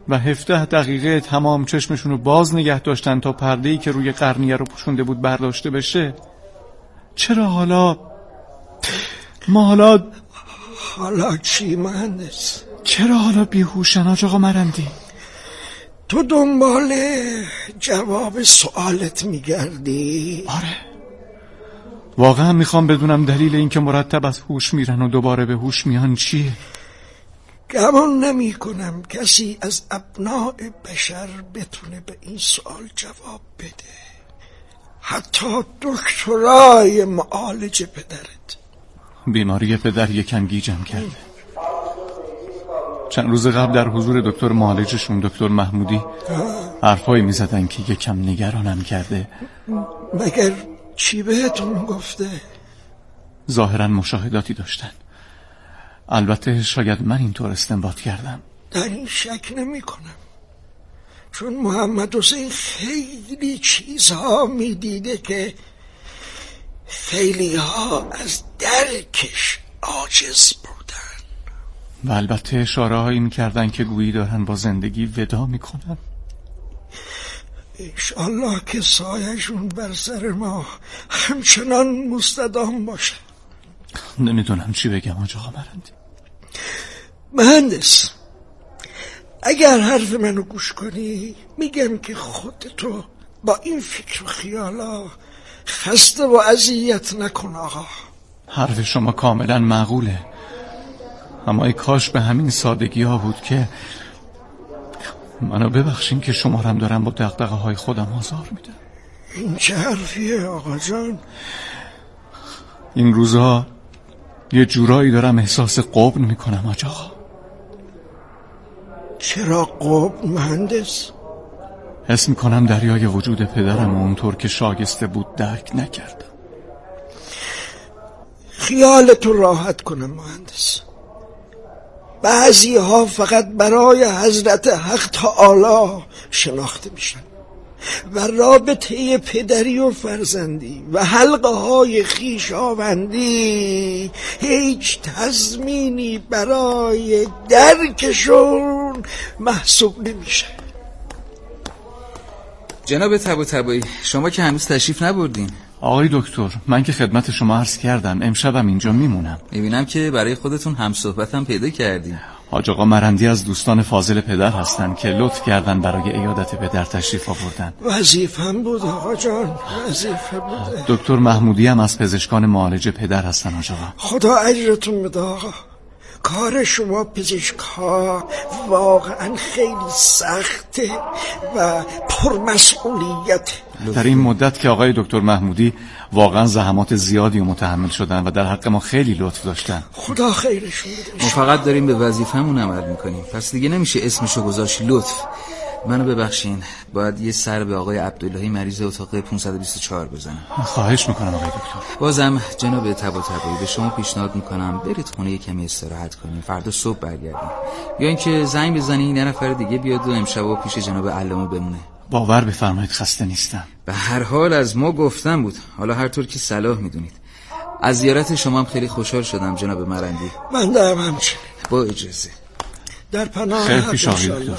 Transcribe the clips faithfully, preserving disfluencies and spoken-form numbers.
و هفده دقیقه تمام چشمشون رو باز نگه داشتن تا پرده‌ای که روی قرنیه رو پوشونده بود برداشته بشه. چرا حالا ما حالا حالا چی مهندس؟ چرا حالا بیهوشن آج آقا مرندی؟ تو دنبال جواب سوالت میگردی؟ آره، واقعا میخوام بدونم دلیل این که مرتب از هوش میرن و دوباره به هوش میان چیه؟ گمان نمی کنم کسی از ابناء بشر بتونه به این سوال جواب بده، حتی دکترای معالج پدرت. بیماری پدر یکم گیجم کرده. چند روز قبل در حضور دکتر معالجشون دکتر محمودی حرفایی میزدن که یکم نگرانم کرده. مگر چی بهتون گفته؟ ظاهرا مشاهداتی داشتن. البته شاید من اینطور استنباط کردم. در این شک نمی کنم، چون محمد حسین خیلی چیزها می دیده که خیلی ها از درکش عاجز بودن. و البته اشاره هایی می کردن که گویی دارن با زندگی ودا می کنن. انشالله که سایه‌شون بر سر ما همچنان مستدام باشه. نمیدونم چی بگم آج آقا مرندی. مهندس، اگر حرف منو گوش کنی میگم که خودتو با این فکر و خیالا خسته و اذیت نکن آقا. حرف شما کاملا معقوله، اما ای کاش به همین سادگی ها بود که منو ببخشین که شما رم دارم با دغدغه های خودم آزار میدم. این چه حرفیه آقا جان؟ این روزها یه جورایی دارم احساس قبن میکنم آج آقا. چرا قبن مهندس؟ حس میکنم دریای وجود پدرم اونطور که شایسته بود درک نکردم. خیالتو راحت کنم مهندس، بعضی ها فقط برای حضرت حق تعالی شناخته میشن و رابطه پدری و فرزندی و حلقه های خویشاوندی هیچ تضمینی برای درکشون محسوب نمیشه. جناب طباطبایی، شما که هنوز تشریف نبردین. آقای دکتر، من که خدمت شما عرض کردم امشبم اینجا میمونم. میبینم که برای خودتون هم صحبتم پیدا کردین. حاج آقا مرندی از دوستان فاضل پدر هستن که لطف کردن برای عیادت پدر تشریف آوردن. وظیفه‌ام بود آقا جان، وظیفه بود. دکتر محمودی هم از پزشکان معالج پدر هستن حاج آقا. خدا اجرتون بده آقا. کار شما پزشکا واقعا خیلی سخته و پرمسئولیته. در این مدت که آقای دکتر محمودی واقعا زحمات زیادی و متحمل شدن و در حق ما خیلی لطف داشتن. خدا خیرشون بده. ما فقط داریم به وظیفه‌مون عمل میکنیم، پس دیگه نمیشه اسمشو گذاشت لطف. منو ببخشین، باید یه سر به آقای عبداللهی مریض اتاق پانصد و بیست و چهار بزنم. خواهش میکنم آقای دکتر. بازم جناب طباطبایی به شما پیشنهاد میکنم برید خونه یه کمی استراحت کنین، فردا صبح برگردین، یا اینکه زنگ بزنین یه نفر دیگه بیاد و امشب پیش جناب علامه بمونه. باور بفرمایید خسته نیستم. به هر حال از ما گفتن بود، حالا هر طور که صلاح میدونید. از زیارت شما هم خیلی خوشحال شدم جناب مرندی. من دارم همچنین. با اجازه. در پناه خیلی پیش آقای دکتر.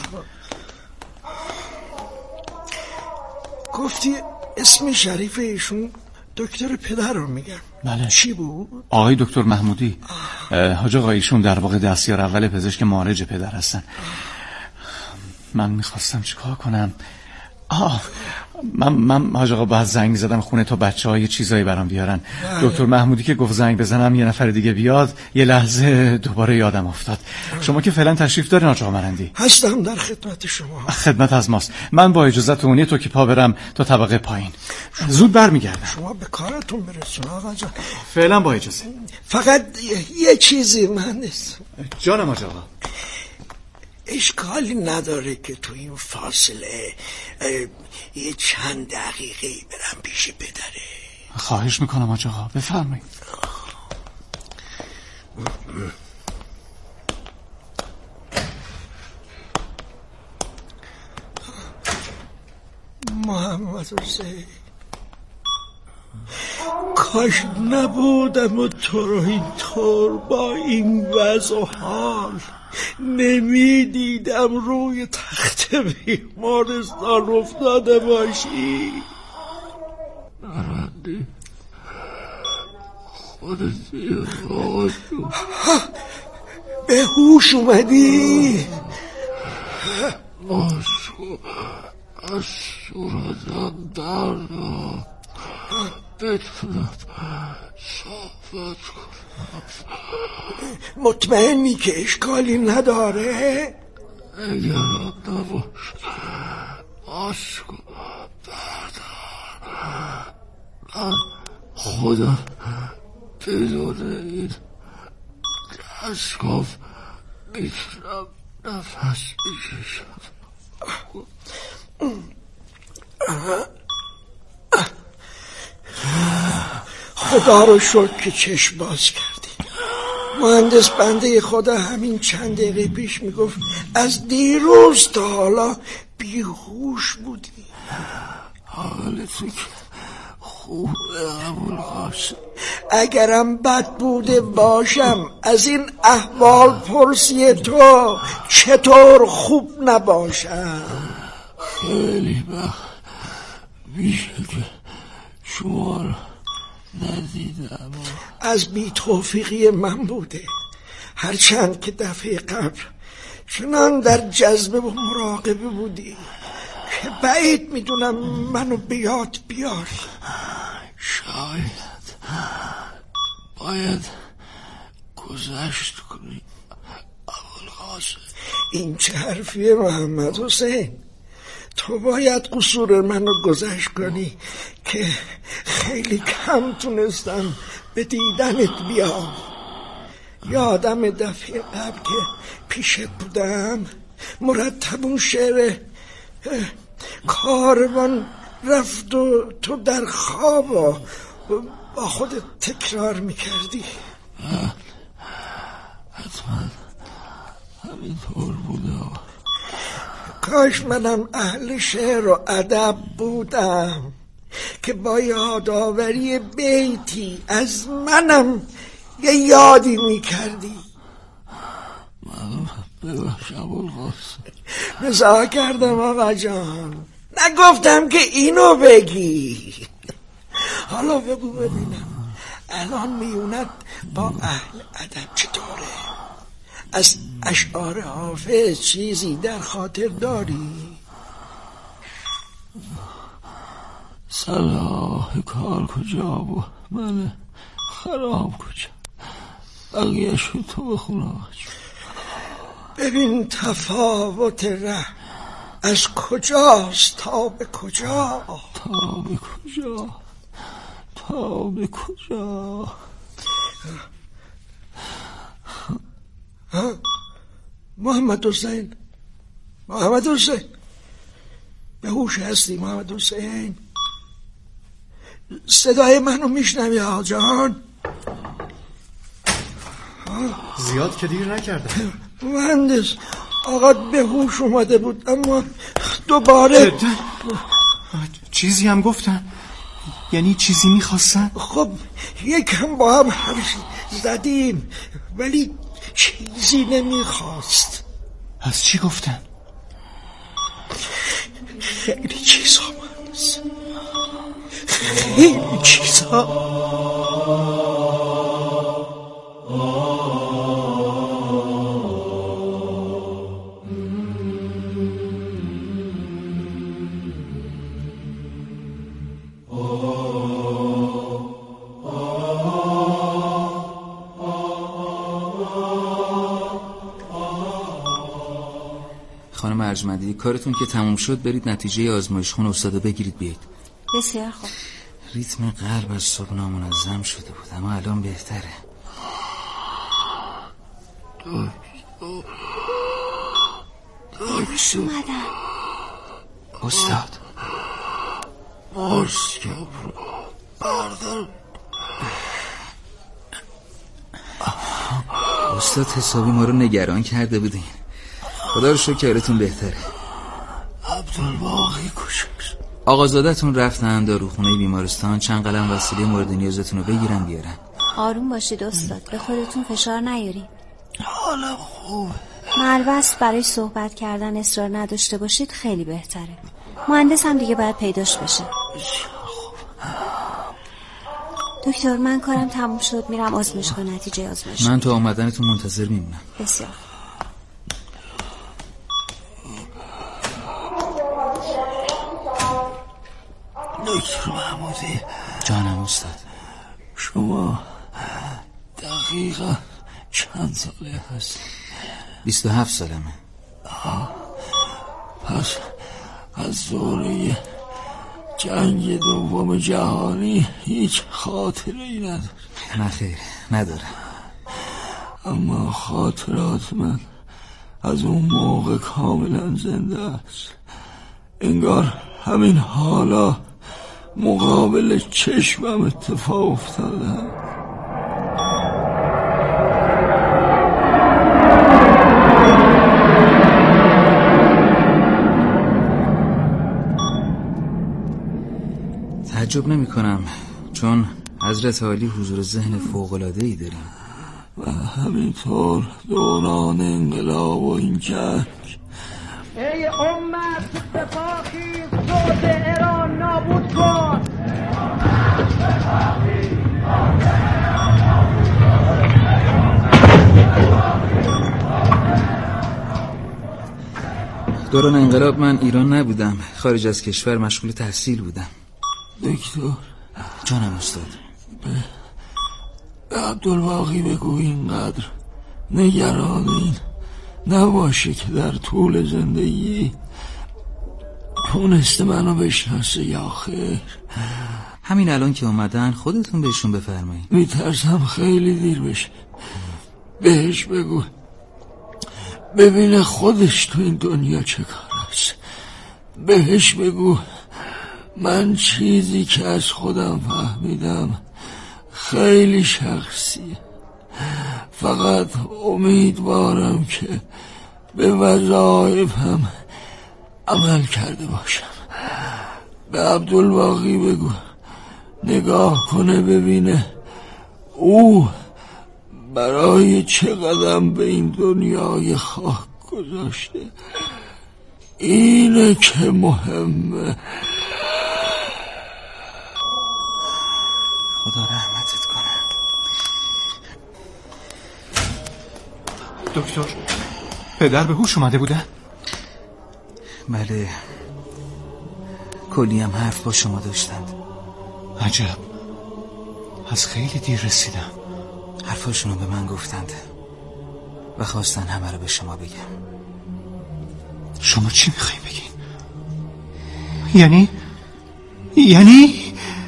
گفتی اسم شریف ایشون دکتر پدر رو میگم. بله. چی بود؟ آقای دکتر محمودی. حاج آقا ایشون در واقع دستیار اول پزشک معالج پدر هستن. من میخواستم چیکار کنم؟ آه من من حاج آقا بعد زنگ زدم خونه تا بچه‌ها یه چیزایی برام بیارن. دکتر محمودی که گفت زنگ بزنم یه نفر دیگه بیاد، یه لحظه دوباره یادم افتاد. شما که فعلا تشریف دارین حاج آقا مرندی؟ هستم در خدمت شما. خدمت از ماست. من با اجازهتون یه تو که پا برم تا طبقه پایین. زود برمیگردم. شما به کارتون برسون آقا جان. فعلا با اجازه. فقط یه چیزی مهندس. جانم حاج آقا. اشکالی نداره که تو این فاصله یه چند دقیقه برم پیش پدره؟ خواهش میکنم حاج آقا، بفرمایید. محمد حسین، کاش نبودم و تو رو اینطور با این وضع و حال نمیدیدم روی تخت بیمارستان افتاده باشی. نرندی خودتی آقا جون، به هوش اومدی؟ ماشو از صورتم درد بتونم صحبت کنم. مطمئنی که اشکالی نداره؟ نگران نباش، ماشو بردار. من خودم بدون این دستگاه میتونم نفس بکشم. خدا رو شکر که چشم باز کردی. مهندس بنده خدا همین چند دقیقه پیش میگفت از دیروز تا حالا بیهوش بودی. حالتو که خوبه ابوالقاسم؟ اگرم بد بوده باشم از این احوال پرسی تو چطور خوب نباشم؟ خیلی وقت میشه که شما رو ندیدم. از بی توفیقی من بوده، هرچند که دفعه قبل چنان در جذبه و مراقبه بودی که بعید میدونم منو به یاد بیاری. شاید باید گذشت کنی ابوالقاسم. این چه حرفیه محمد حسین؟ تو باید قصور منو گذشت کنی که خیلی کم تونستم به دیدنت بیام. یادم دفعه قبل که پیشت بودم مرتب اون شعر کاروان رفت و تو در خواب و با خودت تکرار میکردی. حتما همینطور بوده. کاش منم اهل شعر و ادب بودم که با یادآوری بیتی از منم یه یادی میکردی. من ببخش ابوالقاسم. رضا کردم آقا جان، نگفتم که اینو بگی. حالا بگو ببینم الان میونت با اهل ادب چطوره؟ از اشعار حافظ چیزی در خاطر داری؟ صلاح کار کجا بود؟ من خراب کجا؟ بقیه شو تو بخون. ببین تفاوت ره از کجاست تا به کجا؟ تا به کجا؟ تا به کجا؟ ها؟ محمد حسین، محمد حسین، به هوش هستی محمد حسین؟ صدای منو میشنوی آقا جان؟ زیاد که دیر نکردم. مهندس آقا به هوش اومده بود اما دوباره چیزی هم گفتن؟ یعنی چیزی میخواستن؟ خب یکم با هم حرف زدیم ولی چیزی نمیخواست. از چی گفتن؟ خیلی چیزا مهندس، خیلی چیزا. خانم ارجمندی کارتون که تموم شد برید نتیجه آزمایش خون استاده بگیرید بیایید. بسیار خوب. ریتم قلب از صبح نامنظم شده بود اما الان بهتره. خوش اومدن استاد. مارس بردار. استاد حسابی ما رو نگران کرده بودین. خدا رو شکر کارتون بهتره. عبدالباقی کجاست؟ آقازادتون رفتن داروخونه بیمارستان چند قلم وسیله مورد نیازتون رو بگیرن بیارن. آروم باشید استاد، به خودتون فشار نیارین. حالم خوبه. ملبس برای صحبت کردن اصرار نداشته باشید خیلی بهتره. مهندس هم دیگه باید پیداش بشه. دکتر من کارم تموم شد، میرم آزمایشگاه نتیجه آزمایش. من تو آمدنتون منتظر میمونم. بسیار. دکتر محمودی. جانم استاد. شما دقیقا چند ساله هست؟ بیست و هفت سالمه. پس از دوره جنگ دوم جهانی هیچ خاطره ای نداره؟ نه خیر نداره. اما خاطرات من از اون موقع کاملا زنده است. انگار همین حالا مقابل چشمم اتفاق افتاده. تعجب نمی کنم چون حضرت عالی حضور ذهن فوق‌العاده‌ای داریم و همینطور دوران انقلاب و این جنگ. ای امت سپاهی صوت ایران نابود کن. دوران انقلاب من ایران نبودم، خارج از کشور مشغول تحصیل بودم. دکتر. جانم استاد. به, به عبدالباقی بگو اینقدر نگران این نباشه که در طول زندگی تونسته منو بشناسه یا خیر. همین الان که اومدن خودتون بهشون بفرمایید. میترسم خیلی دیر بشه. بهش بگو ببینه خودش تو این دنیا چه کار است. بهش بگو من چیزی که از خودم فهمیدم خیلی شخصیه. فقط امیدوارم که به وظایفم عمل کرده باشم. به عبدالباقی بگو نگاه کنه ببینه او برای چه قدم به این دنیای خاک گذاشته. اینه که مهمه. خدا رحمتت کنه. دکتر پدر به هوش اومده بودن؟ بله کلی هم حرف با شما داشتند. عجب از خیلی دیر رسیدم. حرفاشونو به من گفتند و خواستن همه رو به شما بگم. شما چی میخواین بگین؟ یعنی یعنی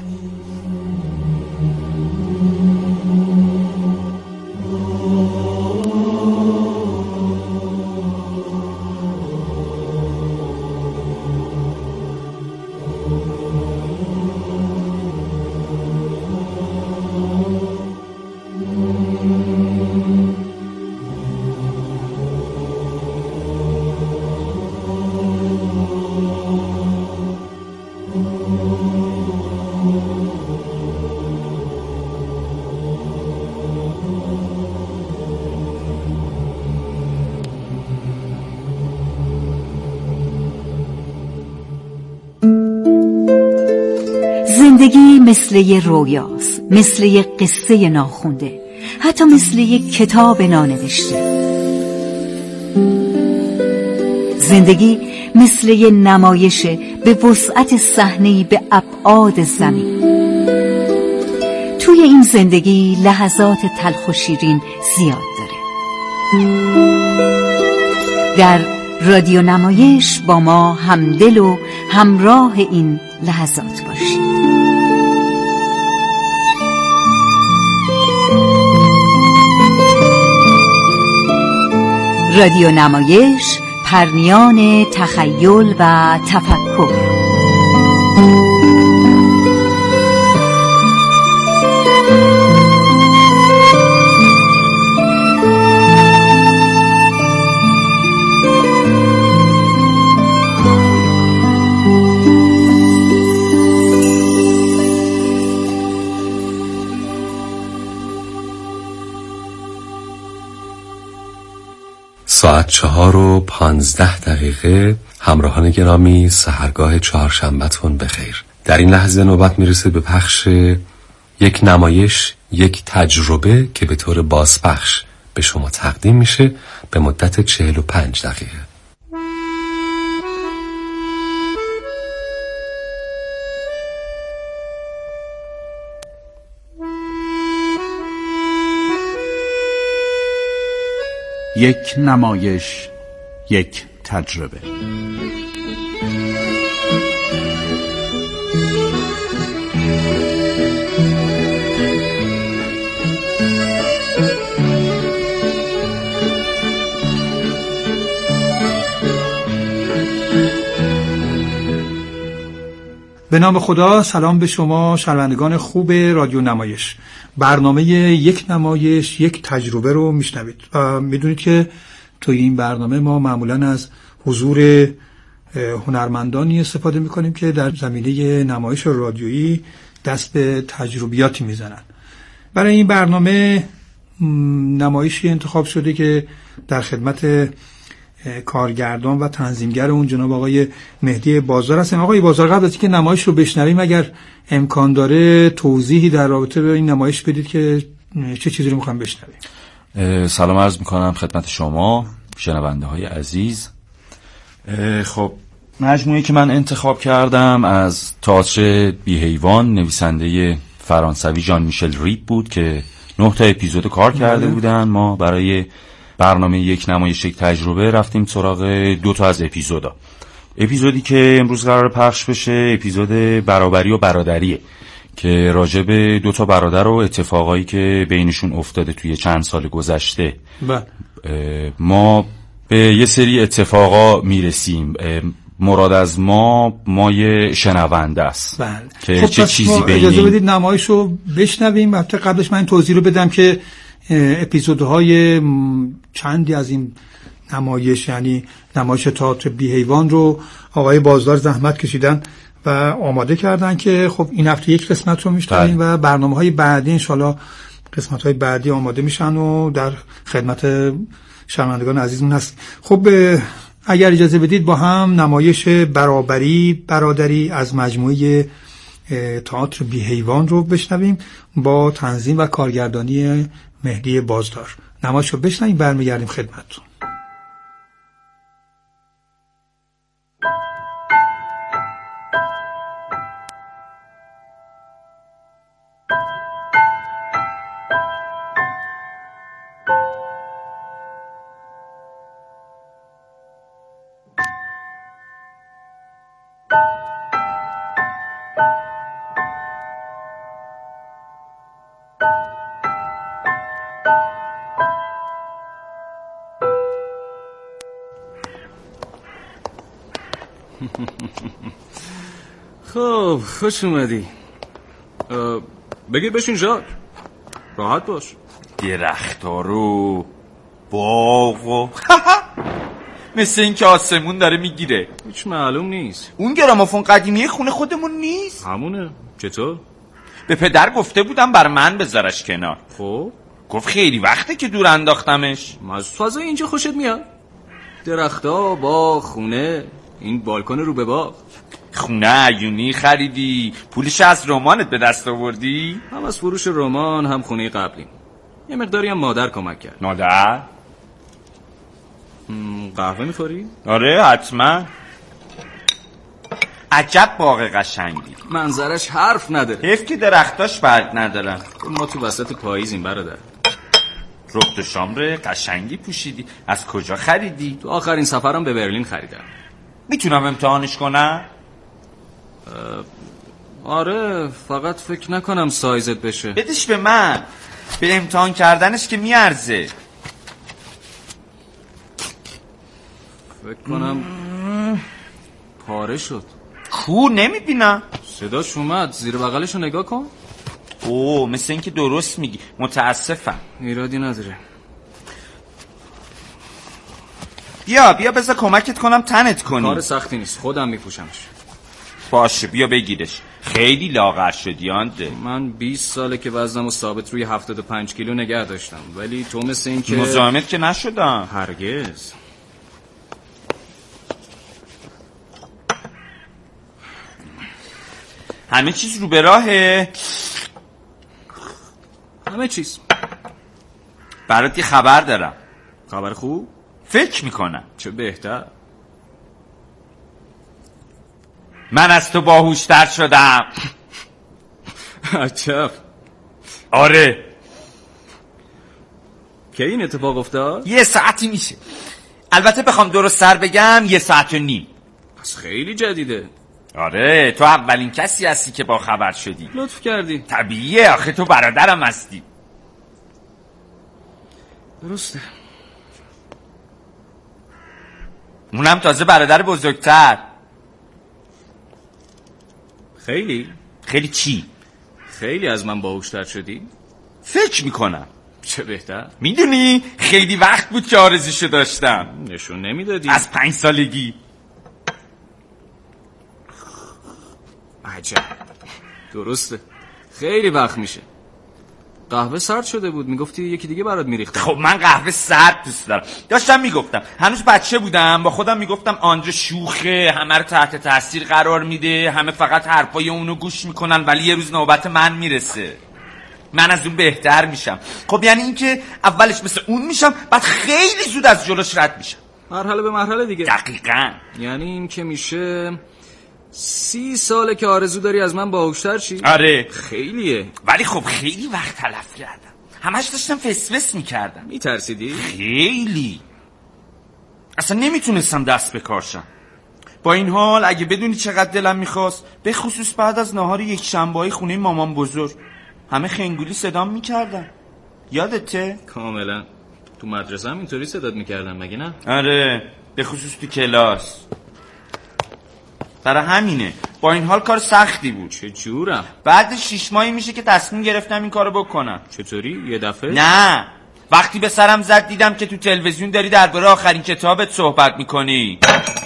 زندگی مثل یه رویاست، مثل یه قصه ناخونده، حتی مثل یه کتاب نانوشته. زندگی مثل یه نمایش به وسعت صحنه‌ای به ابعاد زمین. توی این زندگی لحظات تلخ و شیرین زیاد داره. در رادیو نمایش با ما همدل و همراه این لحظات باشید. رادیو نمایش، پرنیان تخیل و تفکر. ساعت ساعت چهار و پانزده دقیقه. همراهان گرامی، سحرگاه چهارشنبه‌تون بخیر. در این لحظه نوبت میرسه به پخش یک نمایش، یک تجربه که به طور بازپخش به شما تقدیم میشه به مدت چهل و پنج دقیقه. یک نمایش، یک تجربه. به نام خدا. سلام به شما شنوندگان خوب رادیو نمایش. برنامه یک نمایش یک تجربه رو میشنوید و میدونید که توی این برنامه ما معمولا از حضور هنرمندانی استفاده میکنیم که در زمینه نمایش رادیویی دست به تجربیاتی میزنن. برای این برنامه نمایشی انتخاب شده که در خدمت کارگردان و تنظیمگر اون جناب آقای مهدی بازدار هستیم. آقای بازدار، قبل از اینکه نمایش رو بشنویم اگر امکان داره توضیحی در رابطه با این نمایش بدید که چه چیزی رو میخوایم بشنویم. سلام عرض میکنم خدمت شما شنونده های عزیز. خب مجموعه که من انتخاب کردم از تئاتر بی حیوان نویسنده فرانسوی ژان میشل ریب بود که نه تا اپیزود کار کرده بودن. ما برای برنامه یک نمایش یک تجربه رفتیم سراغ دو تا از اپیزودا. اپیزودی که امروز قرار پخش بشه اپیزود برابری و برادریه که راجع به دو تا برادر و اتفاقایی که بینشون افتاده توی چند سال گذشته. ما به یه سری اتفاقا میرسیم. مراد از ما مایه شنونده است. بله. که خب چه چیزی بین اجازه بدید نمایش رو بشنویم. البته قبلش من این توضیح رو بدم که اپیزودهای چندی از این نمایش، یعنی نمایش تئاتر بی حیوان رو آقای بازدار زحمت کشیدن و آماده کردن که خب این هفته یک قسمت رو میشنویم و برنامه‌های بعدی انشالله قسمت‌های بعدی آماده میشن و در خدمت شنوندگان عزیزمون هست. خب اگر اجازه بدید با هم نمایش برابری برادری از مجموعه تئاتر بی حیوان رو بشنویم با تنظیم و کارگردانی مهدی بازدار. نمایش رو بشنویم برمیگردیم خدمتتون. خب خوش اومدی. بگیر بشین ژاک، راحت باش. درخت‌ها رو باغ و مثل این که آسمون داره میگیره. هیچ معلوم نیست. اون گرامافون قدیمی خونه خودمون نیست؟ همونه. چطور؟ به پدر گفته بودم بر من بذارش کنار. خب گفت خیلی وقته که دور انداختمش. از فضای اینجا خوشت میاد؟ درخت‌ها، باغ، خونه، این بالکن رو به باغ. خونه عیونی خریدی؟ پولش از رمانت به دست آوردی؟ هم از فروش رمان هم خونه قبلی. یه مقداری هم مادر کمک کرد. مادر؟ قهوه میخوری؟ آره حتما. عجب باغ قشنگی. منظرش حرف نداره. حیف که درختاش برگ ندارن. ما تو وسط پاییزیم برادر. رخت شامر قشنگی پوشیدی. از کجا خریدی؟ تو آخرین سفرم به برلین خریدم. میتونم امتحانش کنم؟ آره فقط فکر نکنم سایزت بشه. بدش به من. به امتحان کردنش که میارزه. فکر کنم پاره شد. کو نمیبینم. صداش اومد. زیر بغلشو نگاه کن. اوه مثل این که درست میگی. متاسفم. ایرادی نداره. بیا بیا بذار کمکت کنم تنت کنی. کار سختی نیست، خودم میپوشمش. باشه بیا بگیرش. خیلی لاغر شدی آنده. من بیست ساله که وزنمو ثابت روی هفتاد و پنج کیلو نگه داشتم، ولی تو مثل این که مزاحمت که نشدم. هرگز. همه چیز رو به راهه. همه چیز. برات یه خبر دارم. خبر خوب؟ فکر میکنم. چه بهتر. من از تو باهوشتر شدم. عجب. آره. که این اتفاق افتاد؟ یه ساعتی میشه. البته بخوام درست سر بگم یه ساعت و نیم. پس خیلی جدیده. آره تو اولین کسی هستی که با خبر شدی. لطف کردی. طبیعیه آخه تو برادرم هستی. درسته. اونم تازه برادر بزرگتر. خیلی؟ خیلی چی؟ خیلی از من باهوشتر شدی؟ فکر میکنم. چه بهتر. میدونی خیلی وقت بود که آرزوشو داشتم. نشون نمیدادی. از پنج سالگی. عجب. درسته. خیلی وقت میشه. قهوه سرد شده بود، میگفتی یکی دیگه برات میریختم. خب من قهوه سرد دوست دارم. داشتم میگفتم هنوز بچه بودم، با خودم میگفتم آندره شوخه، همه رو تحت تاثیر قرار میده، همه فقط حرفای اونو گوش میکنن، ولی یه روز نوبت من میرسه، من از اون بهتر میشم. خب یعنی این که اولش مثل اون میشم، بعد خیلی زود از جلوش رد میشم. مرحله به مرحله دیگه. دقیقاً. یعنی این که میشه سی ساله که آرزو داری از من باهوشتر چی؟ آره خیلیه. ولی خب خیلی وقت تلف کردم، همش داشتم فسفس میکردم. میترسیدی؟ خیلی. اصلا نمیتونستم دست به کار شم. با این حال اگه بدونی چقدر دلم میخواست، به خصوص بعد از نهار یک شنبه‌ای خونه مامان بزرگ، همه خنگولی صدام میکردن. یادته؟ کاملا. تو مدرسه هم اینطوری صدات میکردن مگه نه؟ آره به خصوص تو کلاس. برای همینه. با این حال کار سختی بود. چه جورم؟ بعد شیش ماهی میشه که تصمیم گرفتم این کارو بکنم. چطوری؟ یه دفعه؟ نه وقتی به سرم زد دیدم که تو تلویزیون داری درباره آخرین کتابت صحبت میکنی.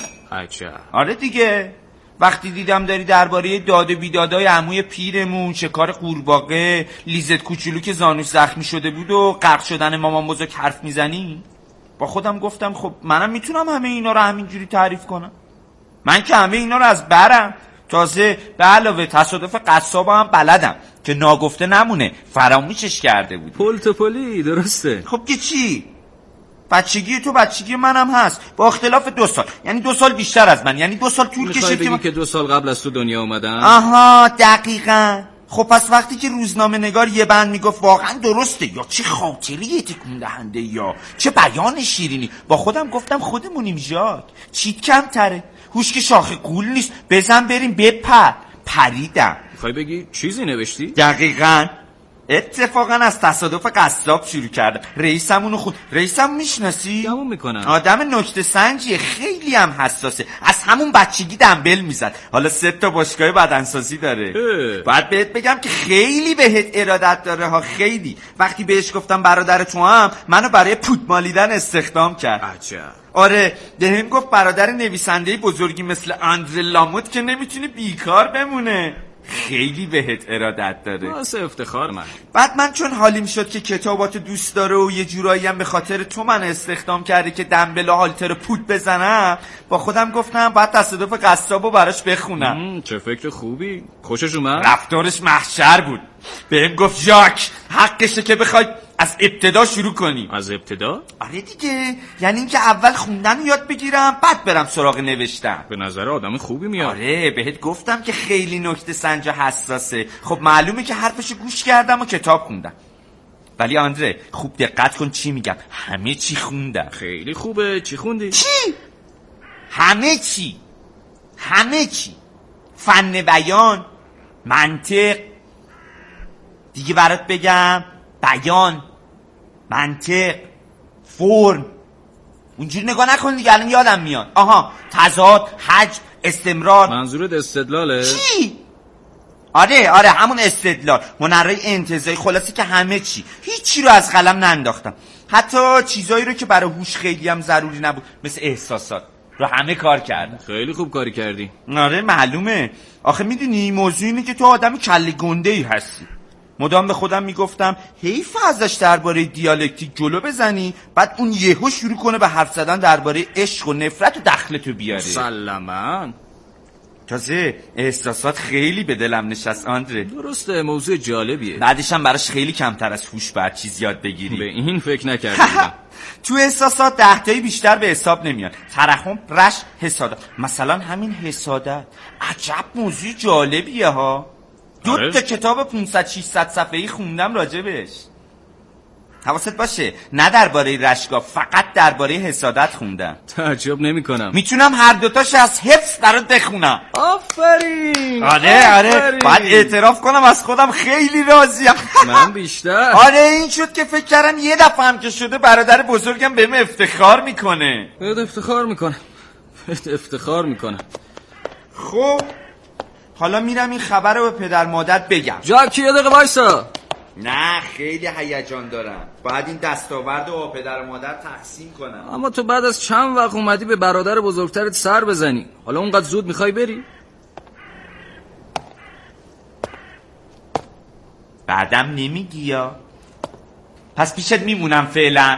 عجب. آره دیگه. وقتی دیدم داری درباره داد و بیدادای عموی پیرمون، شکار قورباغه، لیزت کوچولو که زانوش زخمی شده بود و غرق شدن مامان بزرگ حرف میزنی، با خودم گفتم خب منم میتونم همه اینا رو همینجوری تعریف کنم. من که همه اینا رو از برم. تازه به علاوه تصادف قصابا هم بلدم که ناگفته نمونه، فراموشش کرده بود. پلت پلی. درسته. خب که چی؟ بچگی تو بچگی منم هست، با اختلاف دو سال. یعنی دو سال بیشتر از من، یعنی دو سال طول کشید که من... که دو سال قبل از تو دنیا اومدم. آها دقیقاً. خب پس وقتی که روزنامه نگار یه بند میگفت واقعا درسته، یا چه خاطری تکون دهنده، یا چه بیان شیرینی، با خودم گفتم خودمونیم ژاک، چیت کم تره، هوش که شاخ گول نیست، بزن بریم بپر. پریدم. میخوای بگی چیزی نوشتی؟ دقیقاً. اتفاقا از تصادف قصاب شروع کردم. رئیسمونو خود رئیسم میشناسی؟ گمون میکنم. آدم نکته سنجیه، خیلی هم حساسه، از همون بچگی دنبل میزد، حالا سه تا باشگاه بدنسازی داره. باید بهت بگم که خیلی بهت ارادت داره ها، خیلی. وقتی بهش گفتم برادر تو هم منو برای پود مالیدن استخدام کرد. عجب. آره بهم گفت برادر نویسنده بزرگی مثل آندره لاموت که نمیتونه بیکار بمونه. خیلی بهت ارادت داره. واسه افتخار من. بعد من چون حالیم شد که کتاباتو دوست داره و یه جورایی هم به خاطر تو من استخدام کرده که دنبل و هالتر پود بزنم، با خودم گفتم بعد تصادف قصابو براش بخونم. چه فکر خوبی. خوشش اومد؟ رفتارش محشر بود. بهم گفت ژاک حقشه که بخوای از ابتدا شروع کنی. از ابتدا؟ آره دیگه، یعنی اینکه اول خوندن یاد بگیرم بعد برم سراغ نوشتن. به نظر آدم خوبی میاد. آره بهت گفتم که خیلی نکته سنج حساسه. خب معلومه که حرفشو گوش کردم و کتاب خوندم. ولی آندره خوب دقت کن چی میگم، همه چی خوندم. خیلی خوبه. چی خوندی؟ چی؟ همه چی. همه چی. فن بیان، منطق، دیگه برات بگم، بیان، منطق، فرم. اونجوری نگاه نکن دیگه، الان یادم میاد. آها، تضاد، حجم، استمرار. منظورت استدلاله؟ چی؟ آره آره همون استدلال، هنرهای انتزاعی، خلاصی که همه چی. هیچی رو از قلم ننداختم، حتی چیزایی رو که برای هوش خیلی هم ضروری نبود مثل احساسات رو همه کار کردم. خیلی خوب کاری کردی. آره معلومه. آخه میدونی موضوع اینه که تو آدم کله گنده‌ای هستی. مدام به خودم میگفتم حیف ازش درباره دیالکتیک جلو بزنی، بعد اون یهو شروع کنه به حرف زدن درباره عشق و نفرت و دخلتو بیاره. مسلماً. تازه احساسات خیلی به دلم نشست آندره. درسته، موضوع جالبیه. بعدش هم براش خیلی کمتر از هوش باید چیز یاد بگیری. به این فکر نکردم. تو احساسات ده تایی بیشتر به حساب نمیاد. ترحم، رشک، حسادت. مثلا همین حسادت عجب موضوع جالبیه ها. دو آره؟ تا کتاب پانصد ششصد صفحه‌ای خوندم راجبش. حواست باشه نه درباره رشکا، فقط درباره حسادت خوندم. تعجب نمی‌کنم. میتونم هر دوتاش از حفظ برات بخونم. آفرین. آره آره باید اعتراف کنم از خودم خیلی راضیم. من بیشتر. آره این شد که فکر کردم یه دفعه هم که شده برادر بزرگم بهم افتخار میکنه. بهت افتخار میکنه. بهت افتخار میکنه. خب حالا میرم این خبر رو به پدر مادر بگم. جاکی یه دقیقه وایسا. نه خیلی هیجان دارم. باید این دستاورد رو با پدر و مادر تقسیم کنم. اما تو بعد از چند وقت اومدی به برادر بزرگترت سر بزنی. حالا اونقدر زود میخوای بری؟ بعدم نمیگی یا؟ پس پیشت میمونم فعلا.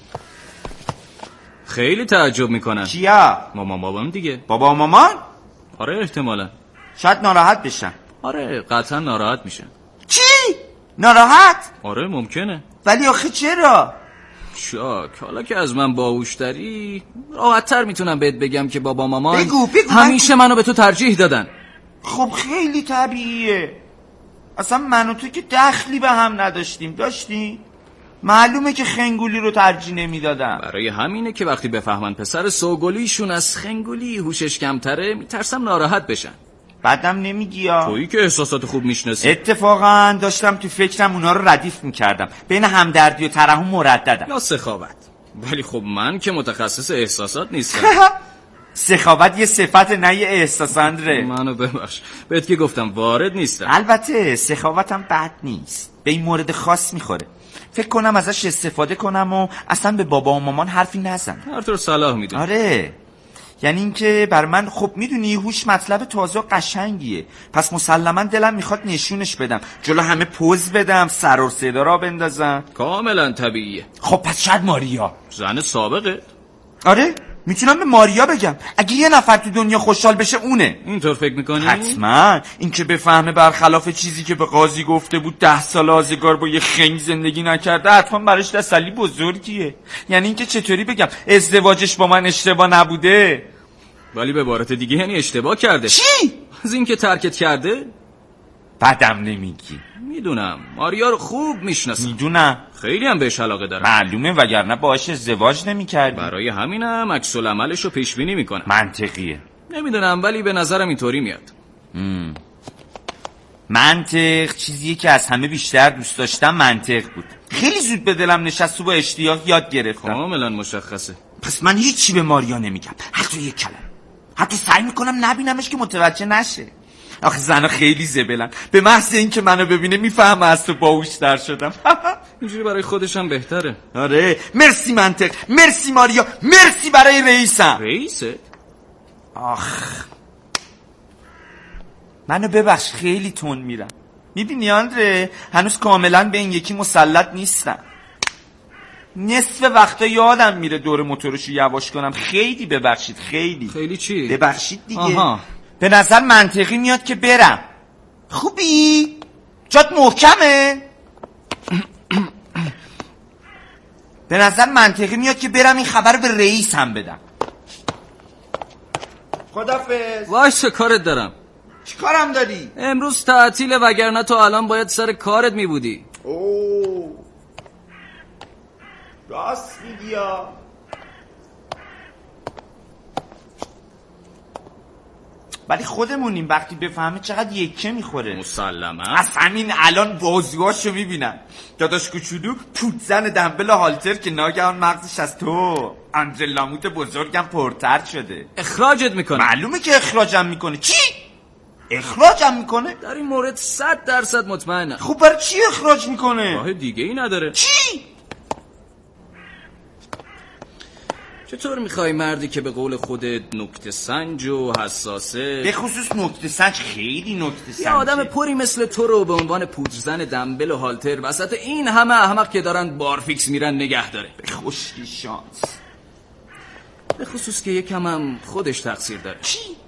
خیلی تعجب میکنن. کیا؟ مامان بابام دیگه. بابا و مامان؟ آره احتمالا. شاید ناراحت بشن. آره قطعا ناراحت میشن. چی؟ ناراحت؟ آره ممکنه. ولی آخه چرا؟ شاک حالا که از من باهوشتری راحت تر میتونم بهت بگم که بابا مامان بگو بگو همیشه منو به تو ترجیح دادن. خب خیلی طبیعیه. اصلا من و تو که دخلی به هم نداشتیم. داشتیم؟ معلومه که خنگولی رو ترجیح نمیدادم. برای همینه که وقتی بفهمن پسر سوگلیشون از خنگولی هوشش کمتره میترسم ناراحت بشن. بعدم نمیگی یا؟ تویی که احساسات خوب میشناسی. اتفاقا داشتم تو فکرم اونا رو ردیف میکردم. بین همدردی و ترحم مرددم. یا سخاوت. ولی خب من که متخصص احساسات نیستم. سخاوت یه صفت نه یه احساس اندره. منو ببخش بهت که گفتم وارد نیستم. البته سخاوتم بد نیست، به این مورد خاص میخوره. فکر کنم ازش استفاده کنم و اصلا به بابا و مامان حرفی نزن. هر طور صلاح میدونی. آره یعنی اینکه بر من خب میدونی هوش مطلب تازه و قشنگیه، پس مسلما دلم میخواد نشونش بدم، جلو همه پوز بدم، سر و صدا را بندازم. کاملا طبیعیه. خب پس شاید ماریا زن سابقه. آره میتونم به ماریا بگم اگه یه نفر تو دنیا خوشحال بشه اونه. اینطور فکر میکنی؟ حتما. این که بفهمه برخلاف چیزی که به قاضی گفته بود ده سال آزگار با یه خنگ زندگی نکرده، حتما براش تسلی بزرگیه. یعنی اینکه چطوری بگم ازدواجش با من اشتباه نبوده. ولی به عبارت دیگه یعنی اشتباه کرده. چی؟ از این که ترکت کرده؟ بعدم نمیگی. میدونم ماریا رو خوب میشناسم. میدونم خیلی هم بهش علاقه دارم. معلومه وگرنه باهاش ازدواج نمی‌کردی. برای همینم عکس العملش رو پیش بینی میکنم. منطقیه. نمیدونم ولی به نظرم اینطوری میاد. مم. منطق چیزیه که از همه بیشتر دوست داشتم منطق بود. خیلی زود به دلم نشست و با اشتیاق یاد گرفتم. کاملا مشخصه. پس من هیچی به ماریا نمیگم، حتی یک کلمه. حتی سعی میکنم نبینمش که متوجه نشه. آخه زنا خیلی زبلن، به محض این که منو ببینه میفهمه از تو باهوش‌تر شدم. اینجوری برای خودش هم بهتره. آره مرسی منطق، مرسی ماریا، مرسی برای رئیسم. رئیسه؟ آخ منو ببخش خیلی تون میرم. میبینی آندره هنوز کاملا به این یکی مسلط نیستم. نصف وقتا یادم میره دور موتورشو یواش کنم. خیلی ببخشید. خیلی خیلی چی؟ ببخشید دیگه. آها. به نظر منطقی میاد که برم. خوبی؟ جات محکمه؟ به نظر منطقی میاد که برم این خبر به رئیس هم بدم. خدافظ. وایسا کارت دارم. چی کارم داری؟ امروز تعطیله وگرنه تو الان باید سر کارت میبودی. اوه راست میگی یا؟ ولی خودمونیم، وقتی بفهمه چقدر یکه میخوره. مسلما. از همین الان بازوهاشو میبینم. داداش کوچولو پوتزن دنبل هالتر که ناگهان مغزش از تو انجلاموت بزرگم پرتر شده. اخراجت میکنه. معلومه که اخراجم میکنه. چی؟ اخراجم میکنه؟ در این مورد صد درصد مطمئنم. خب برای چی اخراج میکنه؟ راه دیگه ای نداره. چی؟ چطور میخوای مردی که به قول خودت نکته سنج و حساسه، به خصوص نکته سنج خیلی نکته سنجه، یه آدم پری مثل تو رو به عنوان پودرزن دنبل و هالتر وسط این همه احمق که دارن بارفیکس میرن نگه داره؟ به خوشی شانس. به خصوص که یکم هم خودش تقصیر داره. چی؟